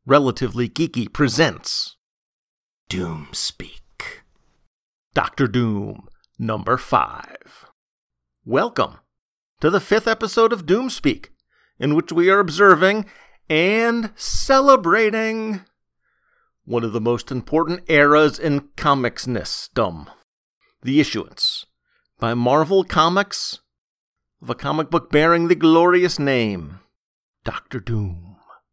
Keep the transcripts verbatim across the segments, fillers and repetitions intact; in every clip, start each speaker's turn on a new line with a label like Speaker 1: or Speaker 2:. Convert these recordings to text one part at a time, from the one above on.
Speaker 1: Relatively Geeky presents Doomspeak. Doctor Doom, number five. Welcome to the fifth episode of Doomspeak, in which we are observing and celebrating one of the most important eras in comicsness-dom, the issuance by Marvel Comics of a comic book bearing the glorious name Doctor Doom.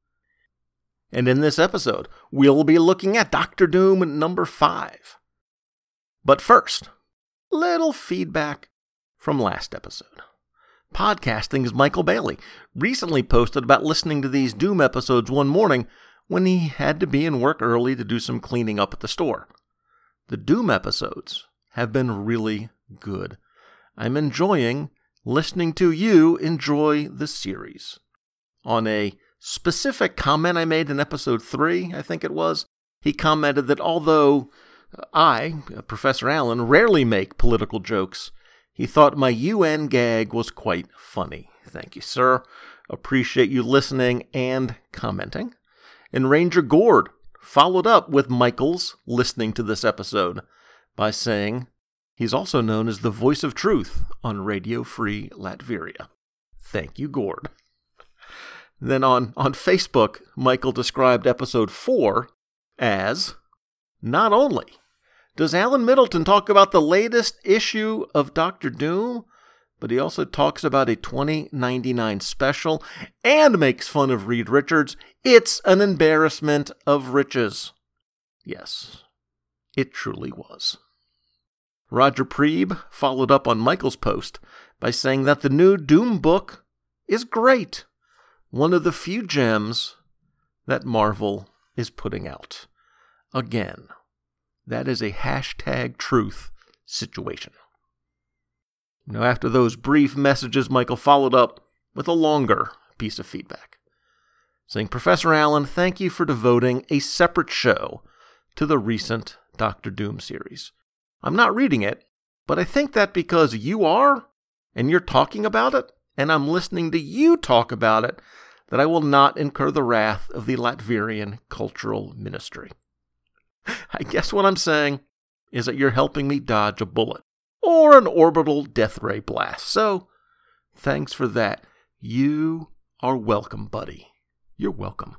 Speaker 1: And in this episode, we'll be looking at Doctor Doom number five. But first, little feedback from last episode. Podcasting's Michael Bailey recently posted about listening to these Doom episodes one morning when he had to be in work early to do some cleaning up at the store. The Doom episodes have been really good. I'm enjoying listening to you enjoy the series. On a specific comment I made in episode three, I think it was, he commented that although I, Professor Allen, rarely make political jokes, he thought my U N gag was quite funny. Thank you, sir. Appreciate you listening and commenting. And Ranger Gord followed up with Michael's listening to this episode by saying he's also known as the voice of truth on Radio Free Latveria. Thank you, Gord. Then on, on Facebook, Michael described episode four as, not only does Alan Middleton talk about the latest issue of Doctor Doom, but he also talks about a twenty ninety-nine special and makes fun of Reed Richards. It's an embarrassment of riches. Yes, it truly was. Roger Preeb followed up on Michael's post by saying that the new Doom book is great. One of the few gems that Marvel is putting out. Again, that is a hashtag truth situation. Now, after those brief messages, Michael followed up with a longer piece of feedback, saying, Professor Allen, thank you for devoting a separate show to the recent Doctor Doom series. I'm not reading it, but I think that because you are, and you're talking about it, and I'm listening to you talk about it, that I will not incur the wrath of the Latvian Cultural Ministry. I guess what I'm saying is that you're helping me dodge a bullet or an orbital death ray blast. So, thanks for that. You are welcome, buddy. You're welcome.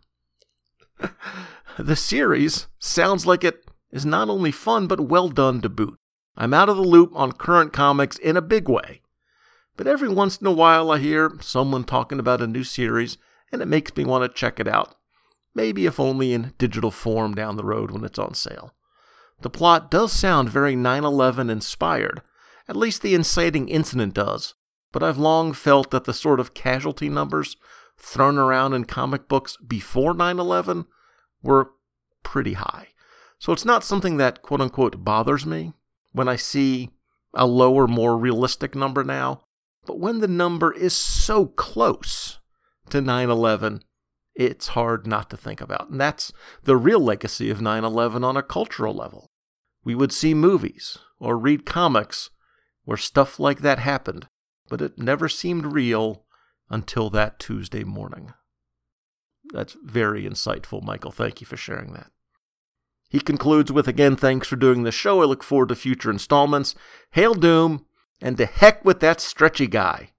Speaker 1: The series sounds like it is not only fun, but well done to boot. I'm out of the loop on current comics in a big way. But every once in a while I hear someone talking about a new series, and it makes me want to check it out. Maybe if only in digital form down the road when it's on sale. The plot does sound very nine eleven inspired. At least the inciting incident does. But I've long felt that the sort of casualty numbers thrown around in comic books before nine eleven were pretty high. So it's not something that quote-unquote bothers me when I see a lower, more realistic number now. But when the number is so close to nine eleven, it's hard not to think about. And that's the real legacy of nine eleven on a cultural level. We would see movies or read comics where stuff like that happened, but it never seemed real until that Tuesday morning. That's very insightful, Michael. Thank you for sharing that. He concludes with, again, thanks for doing the show. I look forward to future installments. Hail Doom, and to heck with that stretchy guy.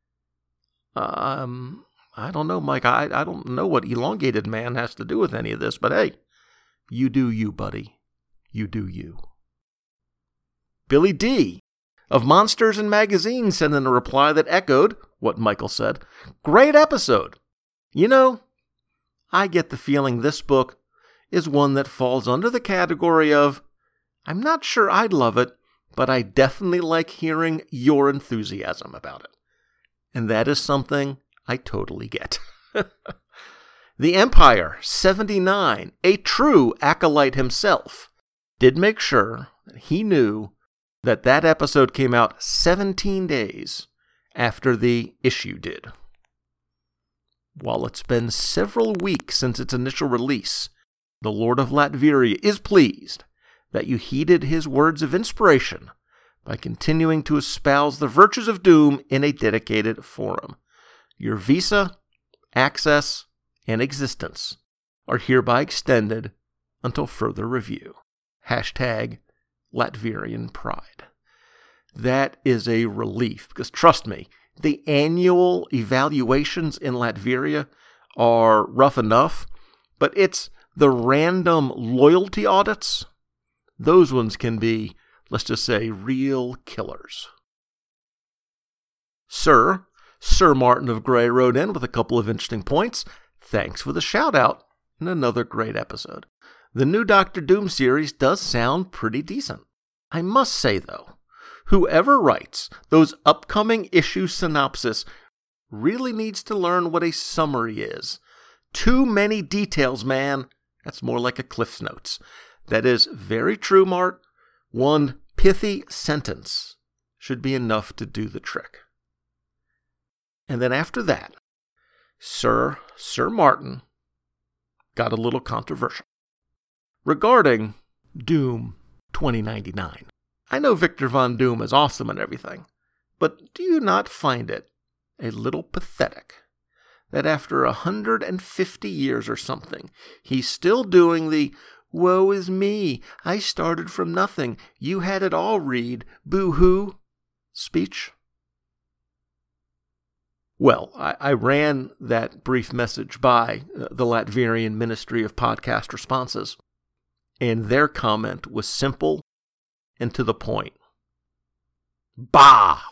Speaker 1: Um, I don't know, Mike. I, I don't know what elongated man has to do with any of this, but hey, you do you, buddy. You do you. Billy D. of Monsters and Magazines sent in a reply that echoed what Michael said. Great episode. You know, I get the feeling this book is one that falls under the category of, I'm not sure I'd love it, but I definitely like hearing your enthusiasm about it. And that is something I totally get. The Empire seventy-nine, a true acolyte himself, did make sure that he knew that that episode came out seventeen days after the issue did. While it's been several weeks since its initial release, the Lord of Latveria is pleased that you heeded his words of inspiration by continuing to espouse the virtues of Doom in a dedicated forum. Your visa, access, and existence are hereby extended until further review. Hashtag Latverian Pride. That is a relief, because trust me, the annual evaluations in Latveria are rough enough, but it's the random loyalty audits. Those ones can be, let's just say, real killers. Sir, Sir Martin of Grey wrote in with a couple of interesting points. Thanks for the shout-out in another great episode. The new Doctor Doom series does sound pretty decent. I must say, though, whoever writes those upcoming issue synopsis really needs to learn what a summary is. Too many details, man. That's more like a Cliff's Notes. That is very true, Mart. One pithy sentence should be enough to do the trick. And then after that, Sir, Sir Martin got a little controversial regarding Doom twenty ninety-nine. I know Victor Von Doom is awesome and everything, but do you not find it a little pathetic that after one hundred fifty years or something, he's still doing the "woe is me, I started from nothing, you had it all, Reed, boo-hoo" speech? Well, I, I ran that brief message by uh, the Latverian Ministry of Podcast Responses, and their comment was simple and to the point. Bah!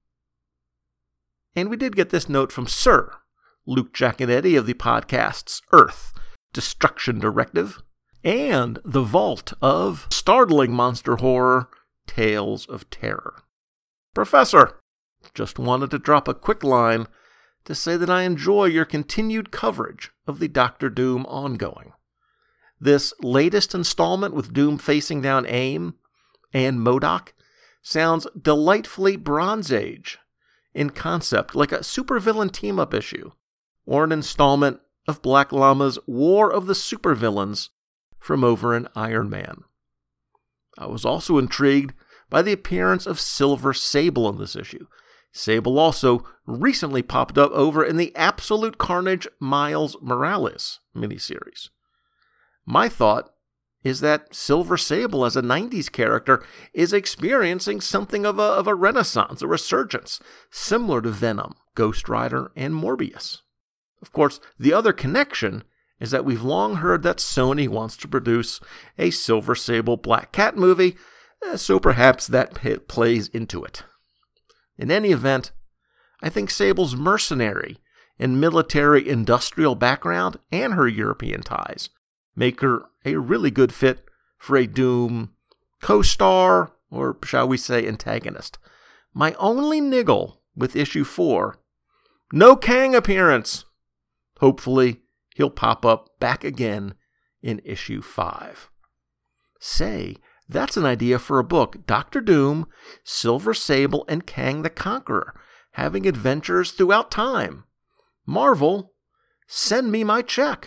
Speaker 1: And we did get this note from Sir Luke Giaconetti of the podcasts Earth, Destruction Directive, and the Vault of Startling Monster Horror, Tales of Terror. Professor, just wanted to drop a quick line to say that I enjoy your continued coverage of the Doctor Doom ongoing. This latest installment with Doom facing down AIM and MODOK sounds delightfully Bronze Age in concept, like a supervillain team-up issue, or an installment of Black Llama's War of the Supervillains from over in Iron Man. I was also intrigued by the appearance of Silver Sable in this issue. Sable also recently popped up over in the Absolute Carnage Miles Morales miniseries. My thought is that Silver Sable as a nineties character is experiencing something of a, of a renaissance, a resurgence, similar to Venom, Ghost Rider, and Morbius. Of course, the other connection is that we've long heard that Sony wants to produce a Silver Sable Black Cat movie, so perhaps that pit plays into it. In any event, I think Sable's mercenary and military-industrial background and her European ties make her a really good fit for a Doom co-star, or shall we say antagonist. My only niggle with issue four, no Kang appearance. Hopefully, he'll pop up back again in issue five. Say, that's an idea for a book. Doctor Doom, Silver Sable, and Kang the Conqueror, having adventures throughout time. Marvel, send me my check.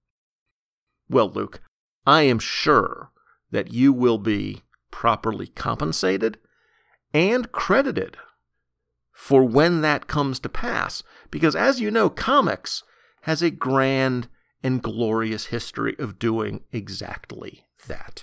Speaker 1: Well, Luke, I am sure that you will be properly compensated and credited for when that comes to pass, because as you know, comics has a grand and glorious history of doing exactly that.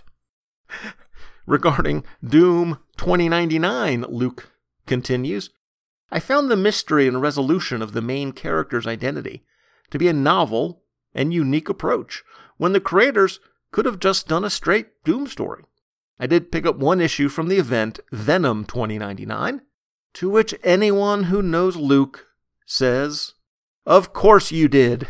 Speaker 1: Regarding Doom twenty ninety-nine, Luke continues, I found the mystery and resolution of the main character's identity to be a novel and unique approach, when the creators could have just done a straight Doom story. I did pick up one issue from the event, Venom twenty ninety-nine, to which anyone who knows Luke says, of course you did,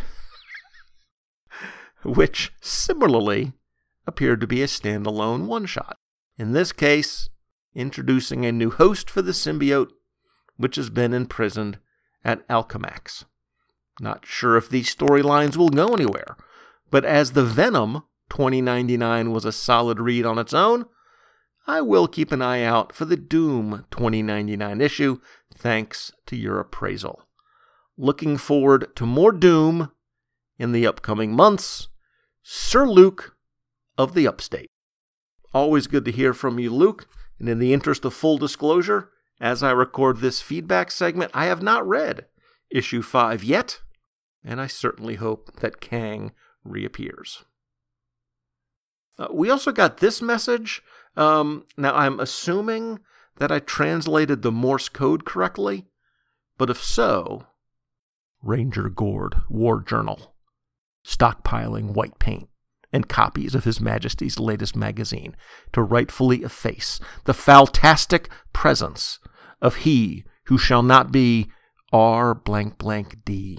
Speaker 1: which similarly appeared to be a standalone one-shot. In this case, introducing a new host for the symbiote, which has been imprisoned at Alchemax. Not sure if these storylines will go anywhere, but as the Venom twenty ninety-nine was a solid read on its own, I will keep an eye out for the Doom twenty ninety-nine issue, thanks to your appraisal. Looking forward to more Doom in the upcoming months. Sir Luke of the Upstate. Always good to hear from you, Luke, and in the interest of full disclosure, as I record this feedback segment, I have not read issue five yet, and I certainly hope that Kang reappears. Uh, we also got this message. Um, now, I'm assuming that I translated the Morse code correctly, but if so, Ranger Gord, War Journal, stockpiling white paint and copies of His Majesty's latest magazine to rightfully efface the fantastic presence of he who shall not be R blank blank D.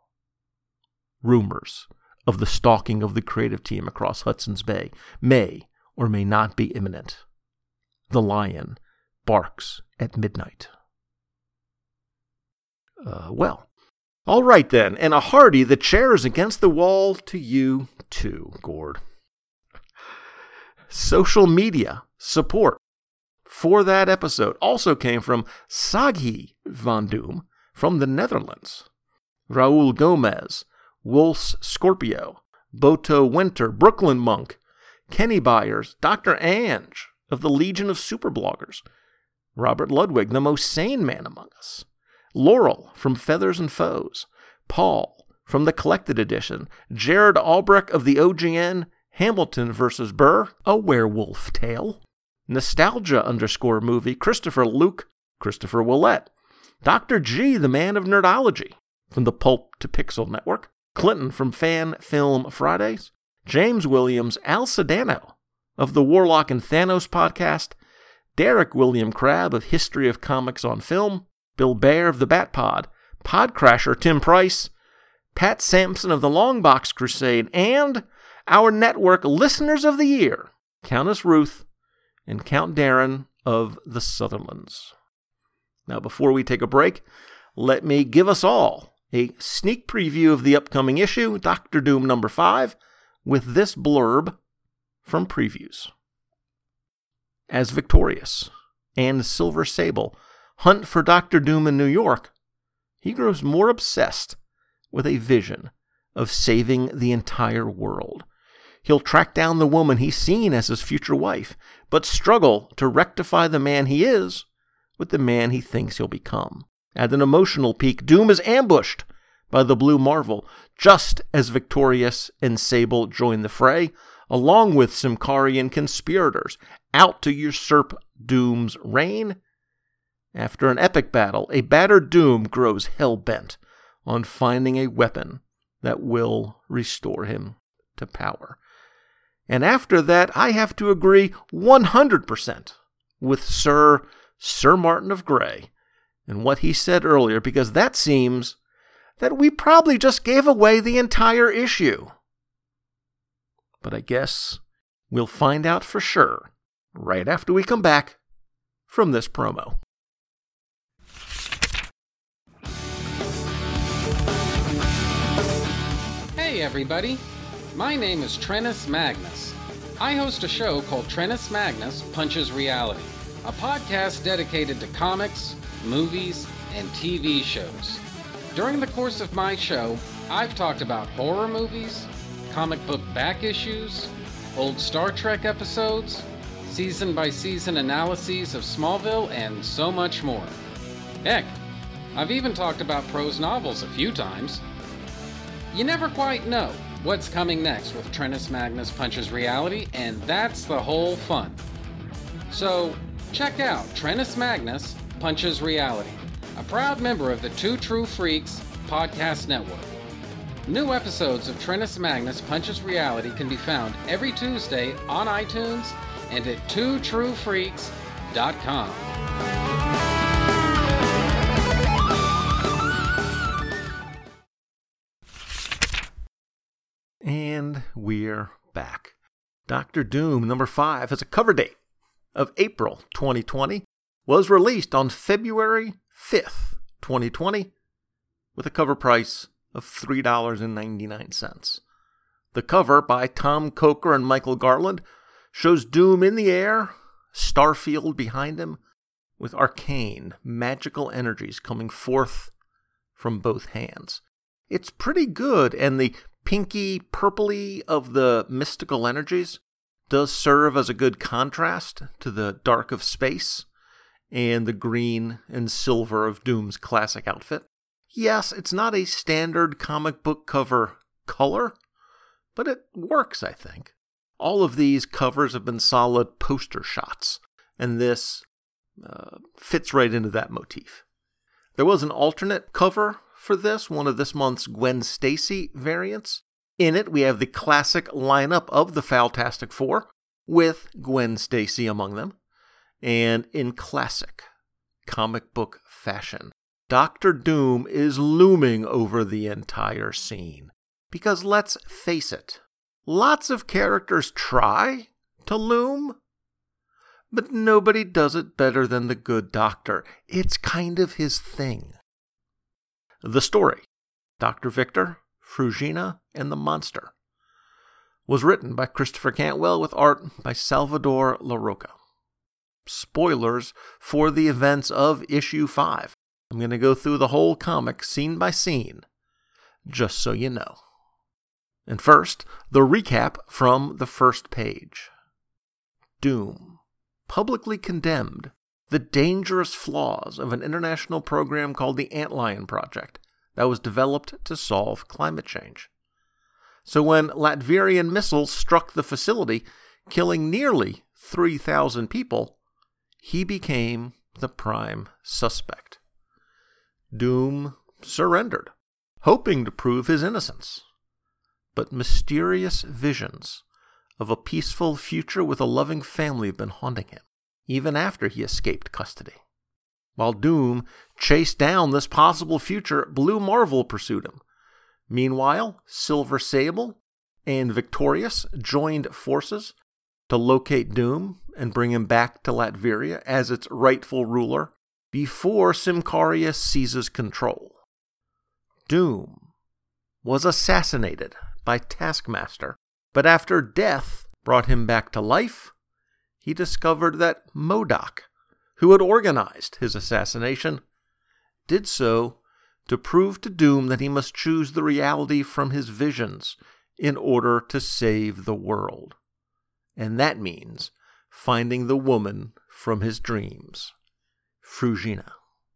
Speaker 1: Rumors of the stalking of the creative team across Hudson's Bay may or may not be imminent. The lion barks at midnight. Uh, well, all right then, and a hearty the chair's against the wall to you too, Gord. Social media support for that episode also came from Saghi van Doom from the Netherlands, Raul Gomez, Wolfs Scorpio, Boto Winter, Brooklyn Monk, Kenny Byers, Doctor Ange of the Legion of Superbloggers, Robert Ludwig, the most sane man among us, Laurel from Feathers and Foes, Paul from the Collected Edition, Jared Albrecht of the O G N, Hamilton versus Burr, A Werewolf Tale, Nostalgia underscore movie, Christopher Luke, Christopher Willett, Doctor G, the man of nerdology, from the Pulp to Pixel Network, Clinton from Fan Film Fridays, James Williams, Al Sedano of the Warlock and Thanos podcast, Derek William Crabb of History of Comics on Film, Bill Baer of the Bat Pod, Podcrasher Tim Price, Pat Sampson of the Longbox Crusade, and our network Listeners of the Year, Countess Ruth and Count Darren of the Sutherlands. Now, before we take a break, let me give us all a sneak preview of the upcoming issue, Doctor Doom number five, with this blurb from Previews. As Victorious and Silver Sable hunt for Doctor Doom in New York, he grows more obsessed with a vision of saving the entire world. He'll track down the woman he's seen as his future wife, but struggle to rectify the man he is with the man he thinks he'll become. At an emotional peak, Doom is ambushed by the Blue Marvel, just as Victorious and Sable join the fray, along with Symkarian conspirators, out to usurp Doom's reign. After an epic battle, a battered Doom grows hell-bent on finding a weapon that will restore him to power. And after that, I have to agree one hundred percent with Sir Sir Martin of Grey and what he said earlier, because that seems that we probably just gave away the entire issue. But I guess we'll find out for sure right after we come back from this promo.
Speaker 2: Hey everybody, my name is Trennis Magnus. I host a show called Trennis Magnus Punches Reality, a podcast dedicated to comics, movies, and T V shows. During the course of my show, I've talked about horror movies, comic book back issues, old Star Trek episodes, season-by-season analyses of Smallville, and so much more. Heck, I've even talked about prose novels a few times. You never quite know what's coming next with Trennis Magnus Punches Reality, and that's the whole fun. So, check out Trennis Magnus Punches Reality, a proud member of the Two True Freaks podcast network. New episodes of Trennis Magnus Punches Reality can be found every Tuesday on iTunes and at two true freaks dot com.
Speaker 1: And we're back. Doctor Doom number five has a cover date of April twenty twenty, was released on February fifth, twenty twenty, with a cover price of three dollars and ninety-nine cents. The cover, by Tom Coker and Michael Garland, shows Doom in the air, Starfield behind him, with arcane, magical energies coming forth from both hands. It's pretty good, and the pinky purpley of the mystical energies does serve as a good contrast to the dark of space and the green and silver of Doom's classic outfit. Yes, it's not a standard comic book cover color, but it works, I think. All of these covers have been solid poster shots, and this uh, fits right into that motif. There was an alternate cover for this, one of this month's Gwen Stacy variants. In it, we have the classic lineup of the Fantastic Four, with Gwen Stacy among them. And in classic comic book fashion, Doctor Doom is looming over the entire scene. Because let's face it, lots of characters try to loom, but nobody does it better than the good Doctor. It's kind of his thing. The story, Doctor Victor, Frugina, and the Monster, was written by Christopher Cantwell with art by Salvador Larroca. Spoilers for the events of issue five. I'm going to go through the whole comic scene by scene, just so you know. And first, the recap from the first page. Doom publicly condemned the dangerous flaws of an international program called the Antlion Project that was developed to solve climate change. So when Latverian missiles struck the facility, killing nearly three thousand people, he became the prime suspect. Doom surrendered, hoping to prove his innocence. But mysterious visions of a peaceful future with a loving family have been haunting him, even after he escaped custody. While Doom chased down this possible future, Blue Marvel pursued him. Meanwhile, Silver Sable and Victorious joined forces to locate Doom and bring him back to Latveria as its rightful ruler before Symkaria seizes control. Doom was assassinated by Taskmaster, but after death brought him back to life, he discovered that M O D O K, who had organized his assassination, did so to prove to Doom that he must choose the reality from his visions in order to save the world. And that means finding the woman from his dreams, Frugina.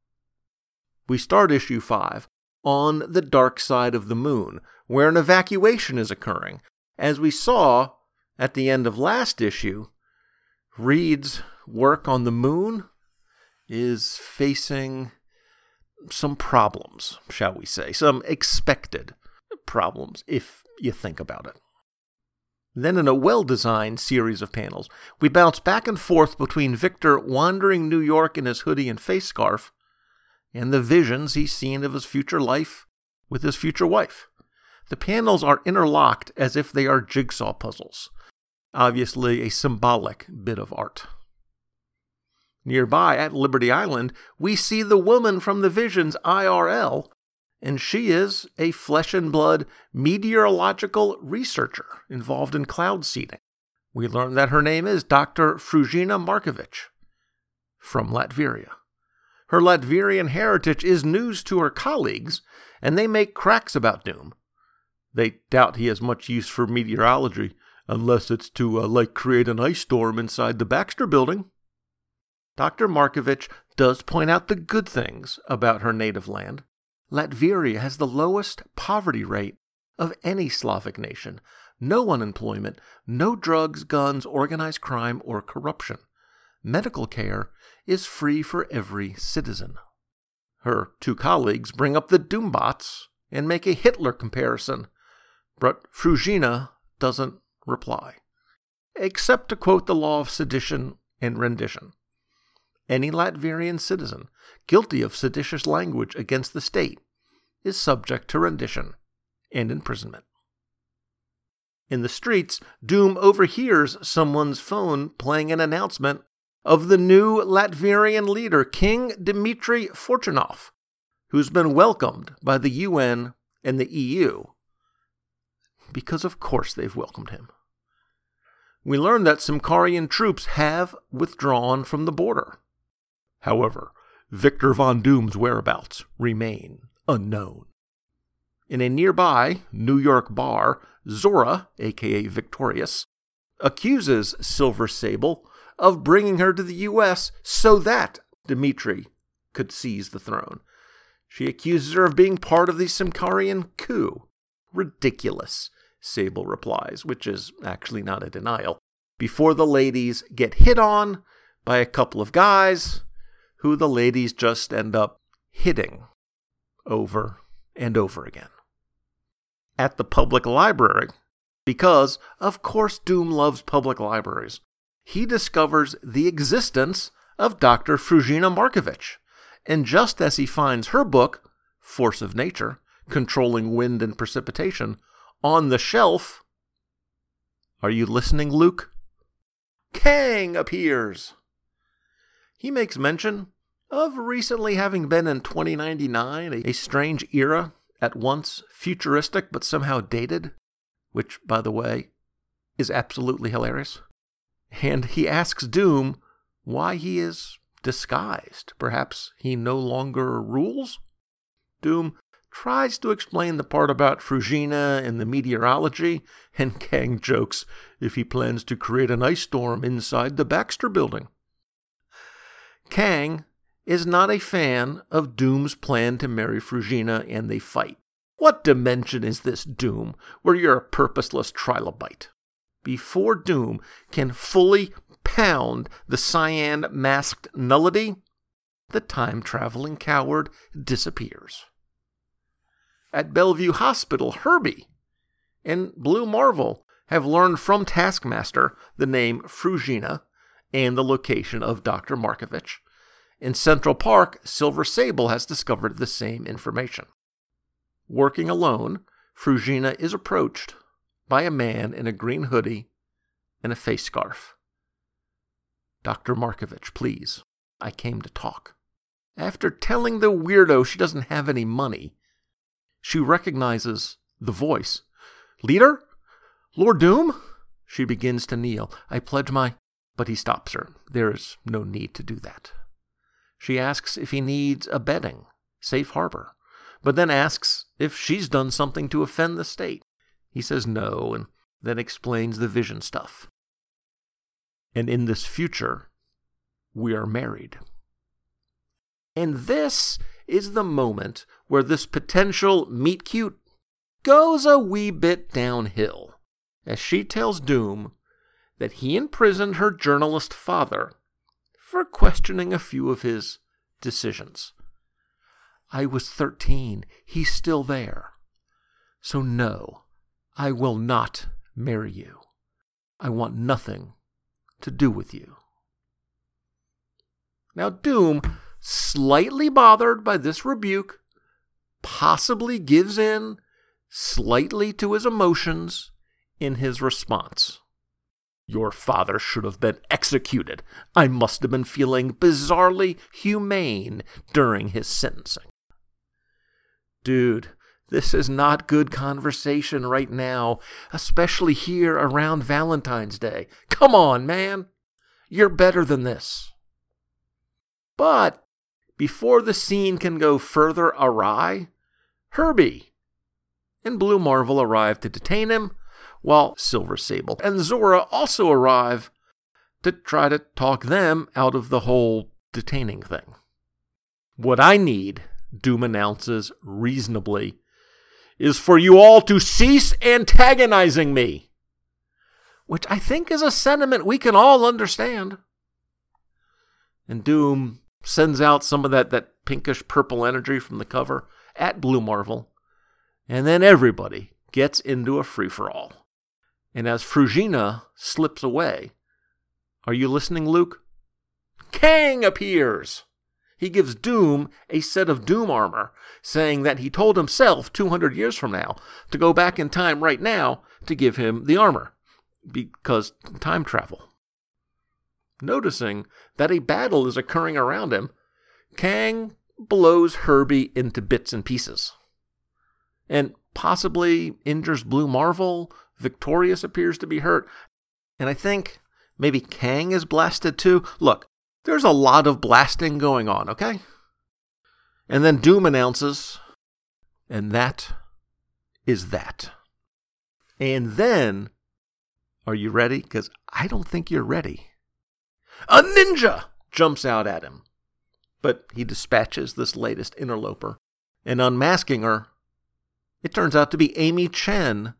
Speaker 1: We start issue five on the dark side of the moon, where an evacuation is occurring. As we saw at the end of last issue, Reed's work on the moon is facing some problems, shall we say, some expected problems, if you think about it. Then in a well-designed series of panels, we bounce back and forth between Victor wandering New York in his hoodie and face scarf and the visions he's seen of his future life with his future wife. The panels are interlocked as if they are jigsaw puzzles, obviously a symbolic bit of art. Nearby at Liberty Island, we see the woman from the visions I R L, and she is a flesh-and-blood meteorological researcher involved in cloud seeding. We learn that her name is Doctor Frugina Markovic from Latveria. Her Latverian heritage is news to her colleagues, and they make cracks about Doom. They doubt he has much use for meteorology, unless it's to, uh, like, create an ice storm inside the Baxter Building. Doctor Markovic does point out the good things about her native land. Latveria has the lowest poverty rate of any Slavic nation. No unemployment, no drugs, guns, organized crime, or corruption. Medical care is free for every citizen. Her two colleagues bring up the Doombots and make a Hitler comparison, but Frugina doesn't reply, except to quote the law of sedition and rendition. Any Latverian citizen guilty of seditious language against the state is subject to rendition and imprisonment. In the streets, Doom overhears someone's phone playing an announcement of the new Latverian leader, King Dmitry Fortunov, who's been welcomed by the U N and the E U, because of course they've welcomed him. We learn that Symkarian troops have withdrawn from the border. However, Victor Von Doom's whereabouts remain unknown. In a nearby New York bar, Zora, aka Victorious, accuses Silver Sable of bringing her to the U S so that Dmitry could seize the throne. She accuses her of being part of the Symkarian coup. Ridiculous. Sable replies, which is actually not a denial, before the ladies get hit on by a couple of guys who the ladies just end up hitting over and over again. At the public library, because, of course, Doom loves public libraries, he discovers the existence of Doctor Fruzina Markovich, and just as he finds her book, Force of Nature, Controlling Wind and Precipitation, on the shelf, are you listening, Luke? Kang appears. He makes mention of recently having been in twenty ninety-nine, a strange era, at once futuristic but somehow dated, which, by the way, is absolutely hilarious. And he asks Doom why he is disguised. Perhaps he no longer rules? Doom tries to explain the part about Fruzina and the meteorology, and Kang jokes if he plans to create an ice storm inside the Baxter Building. Kang is not a fan of Doom's plan to marry Fruzina, and they fight. What dimension is this, Doom, where you're a purposeless trilobite? Before Doom can fully pound the cyan-masked nullity, the time-traveling coward disappears. At Bellevue Hospital, Herbie and Blue Marvel have learned from Taskmaster the name Fruzina and the location of Doctor Markovich. In Central Park, Silver Sable has discovered the same information. Working alone, Fruzina is approached by a man in a green hoodie and a face scarf. Doctor Markovich, please, I came to talk. After telling the weirdo she doesn't have any money, she recognizes the voice. Leader? Lord Doom? She begins to kneel. I pledge my... But he stops her. There is no need to do that. She asks if he needs a bedding, safe harbor, but then asks if she's done something to offend the state. He says no, and then explains the vision stuff. And in this future, we are married. And this is the moment where this potential meet-cute goes a wee bit downhill, as she tells Doom that he imprisoned her journalist father for questioning a few of his decisions. I was thirteen. He's still there. So no, I will not marry you. I want nothing to do with you. Now Doom, slightly bothered by this rebuke, possibly gives in slightly to his emotions in his response. Your father should have been executed. I must have been feeling bizarrely humane during his sentencing. Dude, this is not good conversation right now, especially here around Valentine's Day. Come on, man. You're better than this. But before the scene can go further awry, Herbie and Blue Marvel arrive to detain him, while Silver Sable and Zora also arrive to try to talk them out of the whole detaining thing. What I need, Doom announces reasonably, is for you all to cease antagonizing me. Which I think is a sentiment we can all understand. And Doom sends out some of that, that pinkish purple energy from the cover at Blue Marvel. And then everybody gets into a free-for-all. And as Fruzina slips away, are you listening, Luke? Kang appears. He gives Doom a set of Doom armor, saying that he told himself two hundred years from now to go back in time right now to give him the armor, because time travel. Noticing that a battle is occurring around him, Kang blows Herbie into bits and pieces, and possibly injures Blue Marvel. Victorious appears to be hurt, and I think maybe Kang is blasted too. Look, there's a lot of blasting going on, okay? And then Doom announces, and that is that. And then, are you ready? Because I don't think you're ready. A ninja jumps out at him, but he dispatches this latest interloper, and unmasking her, it turns out to be Amy Chen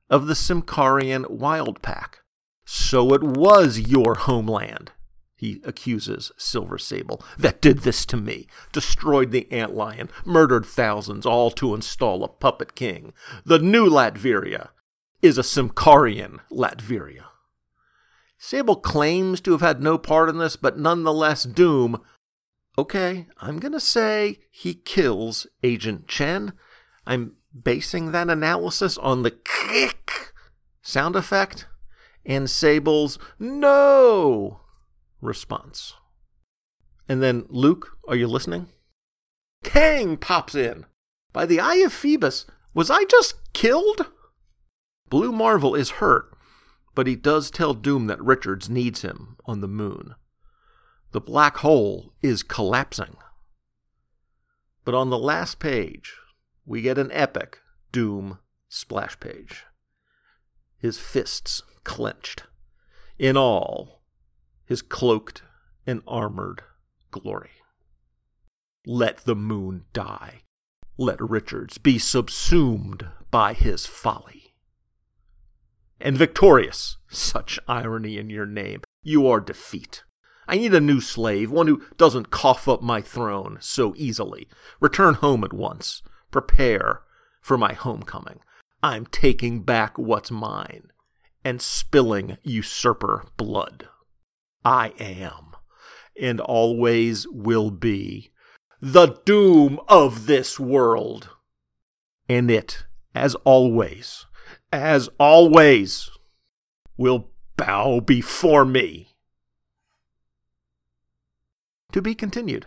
Speaker 1: of the Symkarian Wild Pack. So it was your homeland, he accuses Silver Sable, that did this to me, destroyed the Antlion, murdered thousands, all to install a puppet king. The new Latveria is a Symkarian Latveria. Sable claims to have had no part in this, but nonetheless Doom, okay, I'm going to say he kills Agent Chen. I'm basing that analysis on the kick sound effect and Sable's no response. And then, Luke, are you listening? Kang pops in. By the eye of Phoebus, was I just killed? Blue Marvel is hurt, but he does tell Doom that Richards needs him on the moon. The black hole is collapsing. But on the last page, we get an epic Doom splash page. His fists clenched. In all, his cloaked and armored glory. Let the moon die. Let Richards be subsumed by his folly. And victorious, such irony in your name, you are defeat. I need a new slave, one who doesn't cough up my throne so easily. Return home at once. Prepare for my homecoming. I'm taking back what's mine and spilling usurper blood. I am, and always will be, the doom of this world. And it, as always, as always, will bow before me. To be continued.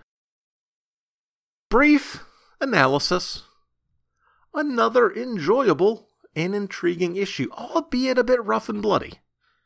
Speaker 1: Brief analysis. Another enjoyable and intriguing issue, albeit a bit rough and bloody.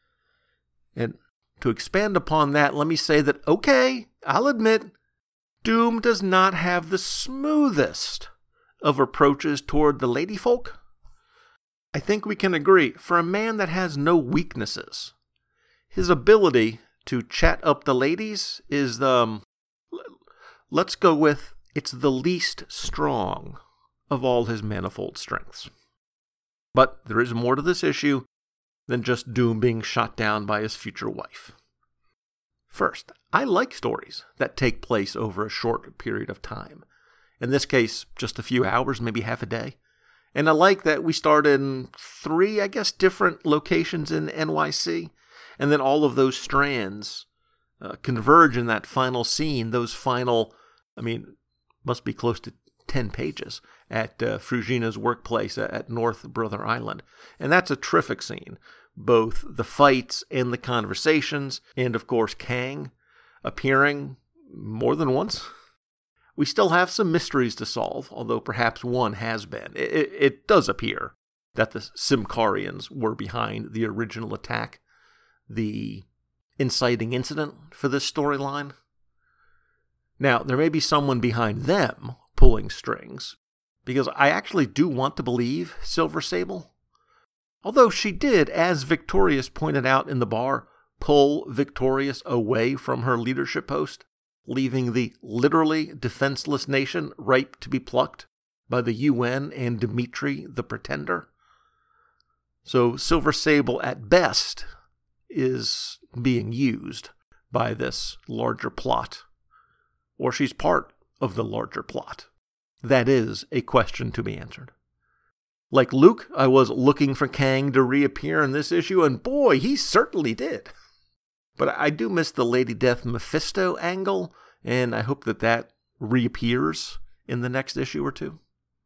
Speaker 1: And to expand upon that, let me say that, okay, I'll admit, Doom does not have the smoothest of approaches toward the ladyfolk. I think we can agree, for a man that has no weaknesses, his ability to chat up the ladies is the, um, let's go with, it's the least strong of all his manifold strengths. But there is more to this issue than just Doom being shot down by his future wife. First, I like stories that take place over a short period of time. In this case, just a few hours, maybe half a day. And I like that we start in three, I guess, different locations in N Y C, and then all of those strands uh, converge in that final scene, those final, I mean, must be close to ten pages at uh, Frugina's workplace at North Brother Island. And that's a terrific scene. Both the fights and the conversations, and of course Kang appearing more than once. We still have some mysteries to solve, although perhaps one has been. It, it, it does appear that the Symkarians were behind the original attack, the inciting incident for this storyline. Now, there may be someone behind them pulling strings, because I actually do want to believe Silver Sable. Although she did, as Victorious pointed out in the bar, pull Victorious away from her leadership post, leaving the literally defenseless nation ripe to be plucked by the U N and Dimitri the Pretender. So Silver Sable, at best, is being used by this larger plot, or she's part of the larger plot. That is a question to be answered. Like Luke, I was looking for Kang to reappear in this issue, and boy, he certainly did. But I do miss the Lady Death Mephisto angle, and I hope that that reappears in the next issue or two.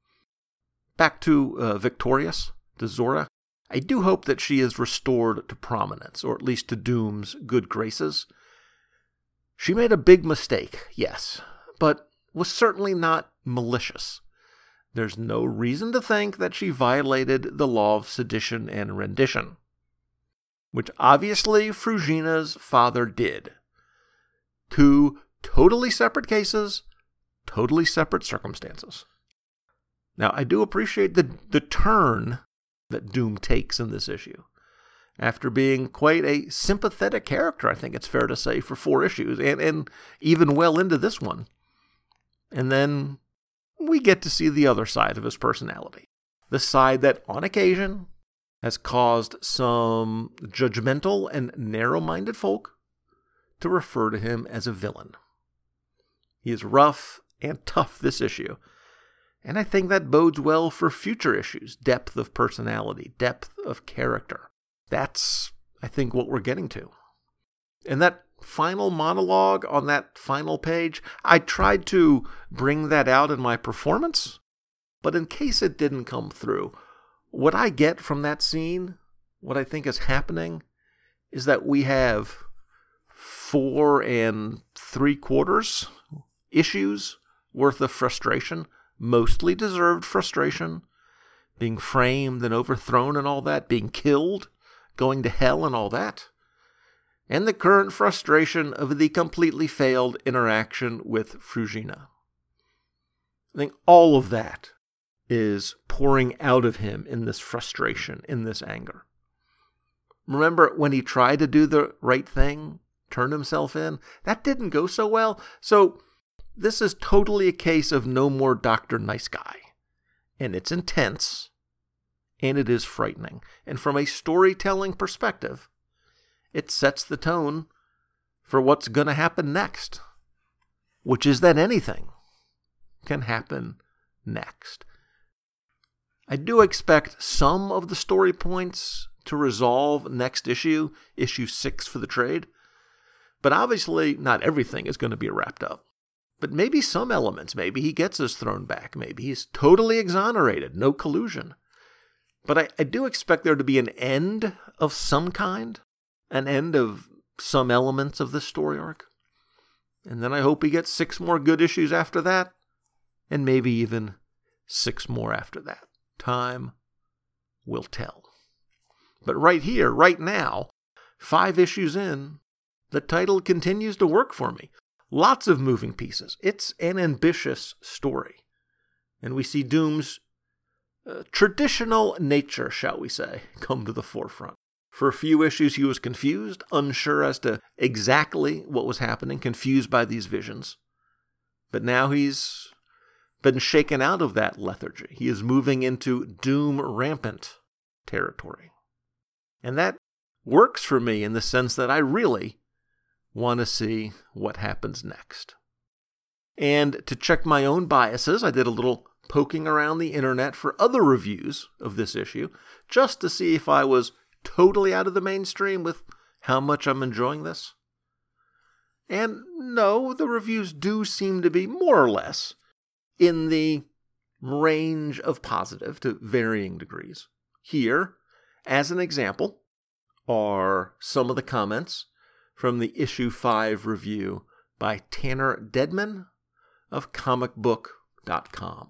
Speaker 1: Back to uh, Victorious, to Zora. I do hope that she is restored to prominence, or at least to Doom's good graces. She made a big mistake, yes, but was certainly not malicious. There's no reason to think that she violated the law of sedition and rendition, which obviously Frugina's father did. Two totally separate cases, totally separate circumstances. Now, I do appreciate the, the turn that Doom takes in this issue. After being quite a sympathetic character, I think it's fair to say, for four issues, and, and even well into this one. And then we get to see the other side of his personality. The side that, on occasion, has caused some judgmental and narrow-minded folk to refer to him as a villain. He is rough and tough this issue, and I think that bodes well for future issues. Depth of personality, depth of character. That's, I think, what we're getting to. And that final monologue on that final page, I tried to bring that out in my performance, but in case it didn't come through, what I get from that scene, what I think is happening, is that we have four and three quarters issues worth of frustration, mostly deserved frustration, being framed and overthrown and all that, being killed, going to hell and all that, and the current frustration of the completely failed interaction with Frugina. I think all of that is pouring out of him in this frustration, in this anger. Remember when he tried to do the right thing, turn himself in? That didn't go so well. So this is totally a case of no more Doctor Nice Guy. And it's intense, and it is frightening. And from a storytelling perspective, it sets the tone for what's going to happen next, which is that anything can happen next. I do expect some of the story points to resolve next issue, issue six for the trade, but obviously not everything is going to be wrapped up. But maybe some elements, maybe he gets his throne back, maybe he's totally exonerated, no collusion. But I, I do expect there to be an end of some kind, an end of some elements of this story arc. And then I hope he gets six more good issues after that, and maybe even six more after that. Time will tell. But right here, right now, five issues in, the title continues to work for me. Lots of moving pieces. It's an ambitious story. And we see Doom's uh, traditional nature, shall we say, come to the forefront. For a few issues, he was confused, unsure as to exactly what was happening, confused by these visions. But now he's been shaken out of that lethargy. He is moving into Doom rampant territory. And that works for me in the sense that I really want to see what happens next. And to check my own biases, I did a little poking around the internet for other reviews of this issue, just to see if I was totally out of the mainstream with how much I'm enjoying this. And no, the reviews do seem to be more or less in the range of positive to varying degrees. Here, as an example, are some of the comments from the issue five review by Tanner Deadman of comic book dot com.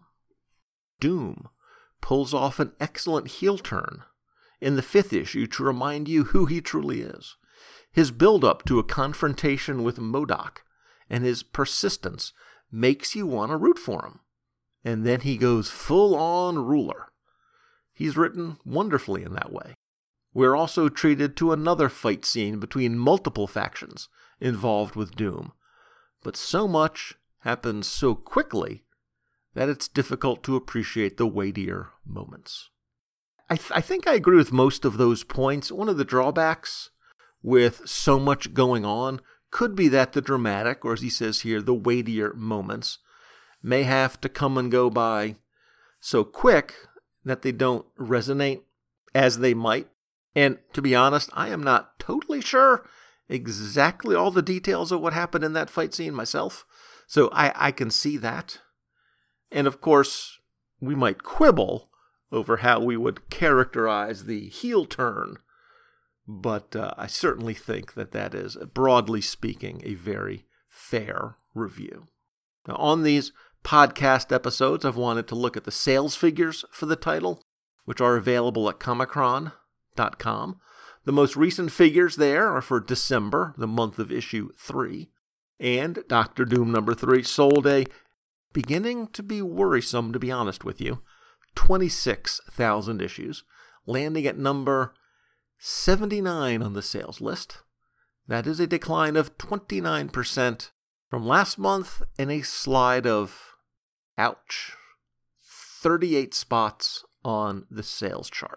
Speaker 1: Doom pulls off an excellent heel turn in the fifth issue to remind you who he truly is. His build-up to a confrontation with MODOK and his persistence makes you want to root for him. And then he goes full-on ruler. He's written wonderfully in that way. We're also treated to another fight scene between multiple factions involved with Doom. But so much happens so quickly that it's difficult to appreciate the weightier moments. I, th- I think I agree with most of those points. One of the drawbacks with so much going on could be that the dramatic, or as he says here, the weightier moments, may have to come and go by so quick that they don't resonate as they might. And to be honest, I am not totally sure exactly all the details of what happened in that fight scene myself. So I, I can see that. And of course, we might quibble over how we would characterize the heel turn. But uh, I certainly think that that is, broadly speaking, a very fair review. Now, on these podcast episodes, I've wanted to look at the sales figures for the title, which are available at Comicron dot com. The most recent figures there are for December, the month of issue three. And Doctor Doom number three sold a, beginning to be worrisome, to be honest with you, twenty-six thousand issues, landing at number seventy-nine on the sales list. That is a decline of twenty-nine percent from last month and a slide of, ouch, thirty-eight spots on the sales chart.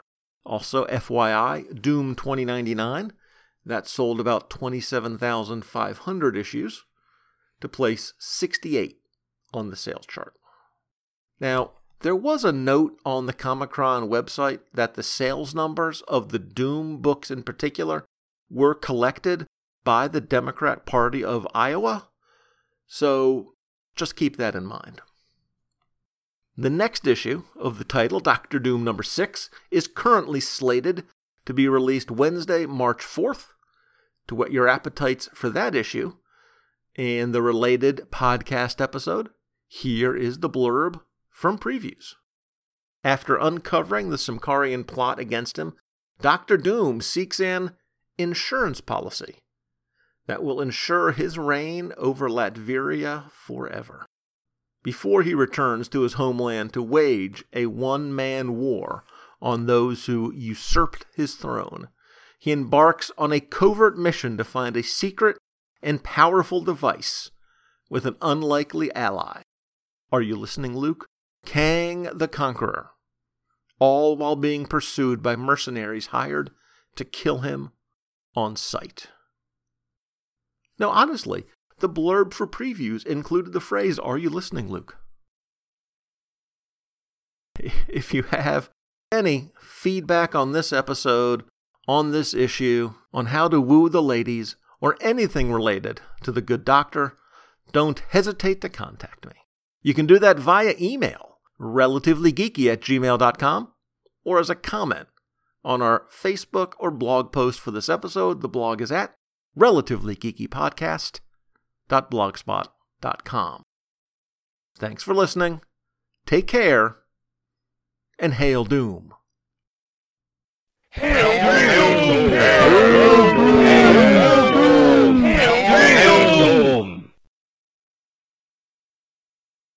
Speaker 1: Also, F Y I, Doom twenty ninety-nine, that sold about twenty-seven thousand five hundred issues to place sixty-eight on the sales chart. Now, there was a note on the Comicron website that the sales numbers of the Doom books in particular were collected by the Democrat Party of Iowa, so just keep that in mind. The next issue of the title, Doctor Doom number six, is currently slated to be released Wednesday, March fourth. To whet your appetites for that issue and the related podcast episode, here is the blurb from Previews. After uncovering the Symkarian plot against him, Doctor Doom seeks an insurance policy that will ensure his reign over Latveria forever, before he returns to his homeland to wage a one-man war on those who usurped his throne. He embarks on a covert mission to find a secret and powerful device with an unlikely ally. Are you listening, Luke? Kang the Conqueror, all while being pursued by mercenaries hired to kill him on sight. Now, honestly, the blurb for Previews included the phrase, "Are you listening, Luke?" If you have any feedback on this episode, on this issue, on how to woo the ladies, or anything related to the good doctor, don't hesitate to contact me. You can do that via email, relativelygeeky at gmail dot com, or as a comment on our Facebook or blog post for this episode. The blog is at relativelygeekypodcast dot blogspot dot com. Thanks for listening. Take care, and hail Doom.
Speaker 3: Hail Doom!